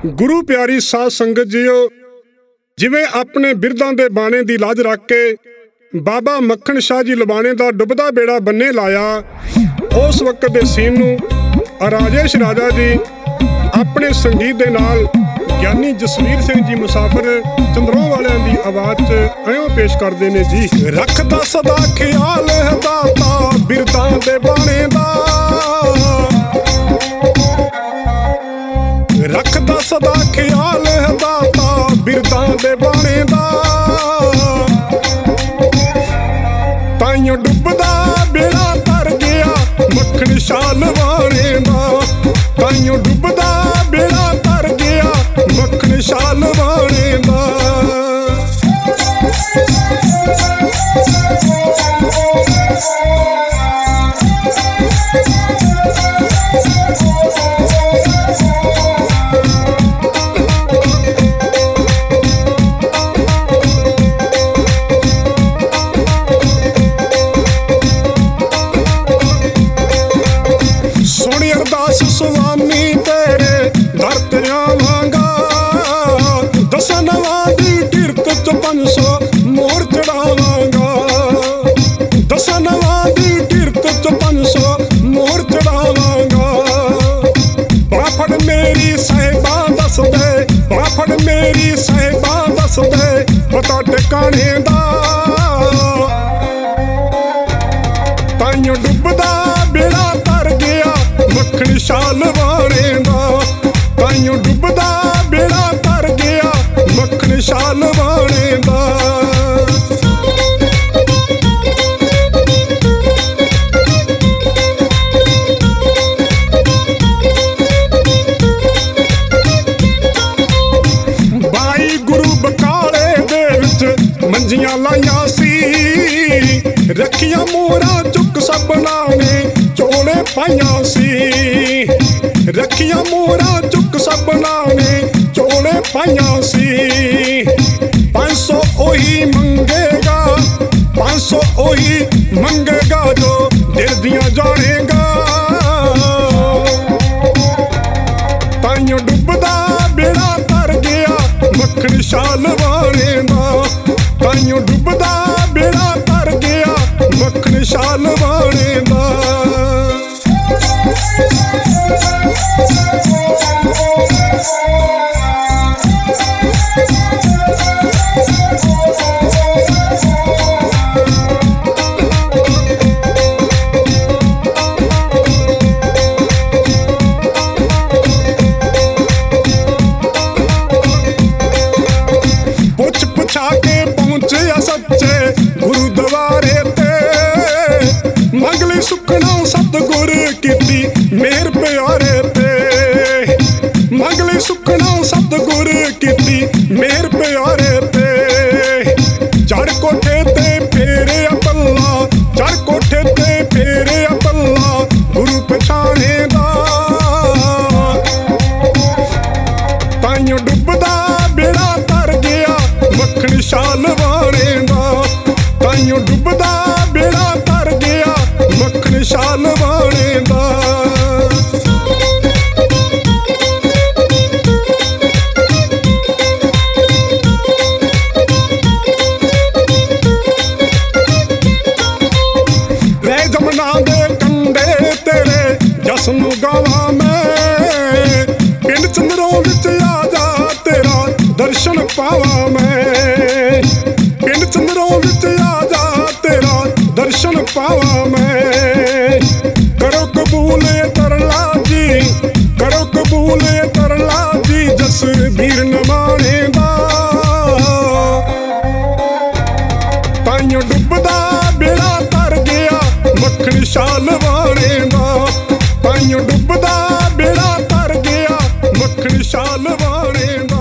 ਗੁਰੂ ਪਿਆਰੀ ਸਾਧ ਸੰਗਤ ਜੀਓ, ਜਿਵੇਂ ਆਪਣੇ ਬਿਰਦਾਂ ਦੇ ਬਾਣੇ ਦੀ ਲਾਜ ਰੱਖ ਕੇ ਬਾਬਾ ਮੱਖਣ ਸ਼ਾਹ ਜੀ ਲੁਬਾਣੇ ਦਾ ਡੁੱਬਦਾ ਬੇੜਾ ਬੰਨੇ ਲਾਇਆ, ਉਸ ਵਕਤ ਦੇ ਸੀਨ ਨੂੰ ਰਾਜੇਸ਼ ਰਾਜਾ ਜੀ ਆਪਣੇ ਸੰਗੀਤ ਦੇ ਨਾਲ ਗਿਆਨੀ ਜਸਵੀਰ ਸਿੰਘ ਜੀ ਮੁਸਾਫਰ ਚੰਦਰੋਂ ਵਾਲਿਆਂ ਦੀ ਆਵਾਜ਼ 'ਚ ਇਉਂ ਪੇਸ਼ ਕਰਦੇ ਨੇ ਜੀ। ਰੱਖਦਾ ਸਦਾ ਖਿਆਲ ਹੈ ਦਾਤਾ ਬਿਰਦਾਂ ਦੇ ਬਾਣੇ ਦਾ, ਰੱਖਦਾ ਸਦਾ ਖਿਆਲ ਹੈ ਦਾਤਾ ਬਿਰਦਾਂ ਦੇ ਬਾਣੇ ਦਾ, ਤਾਈਓ ਡੁੱਬਦਾ ਬੇੜਾ ਤਰ ਗਿਆ ਮੱਖਣ ਸ਼ਾਹ ਲੁਬਾਣੇ ਦਾ, ਤਾਈਓ ਡੁੱਬਦਾ ਬੇੜਾ ਤਰ ਗਿਆ ਮੱਖਣ ਸ਼ਾਹ ਲੁਬਾਣੇ ਦਾ। ਸੁਣ ਅਰਦਾਸ ਸੁਆਮੀ ਤੇਰੇ ਦਰ ਤੇ ਆਵਾਂਗਾ, ਦਸਾਂ ਨਵਾਂ ਦੀ ਕਿਰਤ 'ਚ 500 ਮੋਹਰ ਚੜਾਵਾਂਗਾ, ਦਸਾਂ ਨਵਾਂ ਦੀ ਕਿਰਤ 'ਚ 500 ਮੋਹਰ ਚੜਾਵਾਂਗਾ। ਬਾਫੜ ਮੇਰੀ ਸਾਹਿਬਾਂ ਦੱਸ ਦੇ, ਬਾਫੜ ਮੇਰੀ ਸਾਹਿਬਾਂ ਦੱਸ ਦੇ ਪਤਾ ਟਿਕਾਣੇ ਦਾ, ਤਾਈਓ ਡੁੱਬਦਾ ਬੇੜਾ ਤਰ ਗਿਆ ਮੱਖਣ ਸ਼ਾਹ ਲੁਬਾਣੇ ਦਾ, ਤਾਈਓ ਡੁੱਬਦਾ ਬੇੜਾ ਤਰ ਗਿਆ ਮੱਖਣ ਸ਼ਾਹ ਲੁਬਾਣੇ ਦਾ। ਬਾਈ ਗੁਰੂ ਬਕਾਲੇ ਦੇ ਵਿੱਚ ਮੰਜੀਆਂ ਲਾਈਆਂ ਸੀ, ਰੱਖੀਆਂ ਮੋਹਰਾਂ ਚੁੱਕ ਸਭਨਾਂ ਨੇ ਚੋਲੇ ਪਾਈਆਂ ਸੀ, ਰੱਖੀਆਂ ਮੋਹਰਾਂ ਚੁੱਕ ਸਭਨਾਂ ਨੇ ਚੋਲੇ ਪਾਈਆਂ ਸੀ। 500 ਉਹੀ ਮੰਗੇਗਾ, 500 ਉਹੀ ਮੰਗੇਗਾ ਜੋ ਦਿਲ ਦੀਆਂ ਜਾਣੇਗਾ, ਤਾਈਓ ਡੁੱਬਦਾ ਬੇੜਾ ਤਰ ਗਿਆ ਮੱਖਣ ਸ਼ਾਹ ਲੁਬਾਣੇ ਦਾ, ਤਾਈਓ ਡੁੱਬਦਾ ਬੇੜਾ ਤਰ ਗਿਆ ਮੱਖਣ ਸ਼ਾਹ ਲੁਬਾਣੇ ਦਾ। ਪੁੱਛ ਪੁਛਾ ਕੇ ਪਹੁੰਚਿਆ ਸੱਚੇ ਗੁਰਦੁਆਰੇ ਤੇ, ਮੰਗ ਲਈ ਸੁਖਣਾ ਸਤਿਗੁਰ ਕੀਤੀ ਮੇਰ ਪਿਆਰੇ ਤੇ, ਮੰਗ ਲਈ ਸੁਖਣਾ ਸਤਿਗੁਰ ਕੀਤੀ ਮੇਰ ਪਿਆਰੇ ਤੇ। ਚੜ ਕੋਠੇ ਤੇ ਫੇਰਿਆ ਪੱਲਾ, ਚੜ ਕੋਠੇ ਤੇ ਫੇਰਿਆ ਪੱਲਾ ਗੁਰੂ ਪਛਾਣੇ ਦਾ, ਤਾਈਓ ਡੁੱਬਦਾ ਬੇੜਾ ਤਰ ਗਿਆ ਮੱਖਣ ਸ਼ਾਹ ਲੁਬਾਣੇ ਦਾ, ਤਾਈਓ ਡੁੱਬਦਾ ਬੇੜਾ ਤਰ ਗਿਆ ਮੱਖਣ ਸ਼ਾਹ ਲੁਬਾਣੇ ਦਾ। ਰਹਿ ਜਮਨਾ ਦੇ ਕੰਢੇ ਤੇਰੇ ਜਸ ਨੂੰ ਗਾਵਾਂ ਮੈਂ, ਪਿੰਡ ਚੰਦਰੋਂ ਵਿੱਚ ਆ ਜਾ ਤੇਰਾ ਦਰਸ਼ਨ ਪਾਵਾਂ ਮੈਂ, ਪਿੰਡ ਚੰਦਰੋਂ ਵਿੱਚ ਆ ਜਾ ਤੇਰਾ ਦਰਸ਼ਨ ਪਾਵਾਂ ਮੈਂ। ਕਰੋ ਕਬੂਲ ਤਰਲਾ ਜੀ, ਕਰੋ ਕਬੂਲ ਤਰਲਾ ਜੀ ਜਸਵੀਰ ਨਿਮਾਣੇ ਦਾ, ਤਾਈਓ ਡੁੱਬਦਾ ਬੇੜਾ ਤਰ ਗਿਆ ਮੱਖਣ ਸ਼ਾਹ ਲੁਬਾਣੇ ਦਾ, ਤਾਈਓ ਡੁੱਬਦਾ ਬੇੜਾ ਤਰ ਗਿਆ ਮੱਖਣ ਸ਼ਾਹ ਲੁਬਾਣੇ ਦਾ।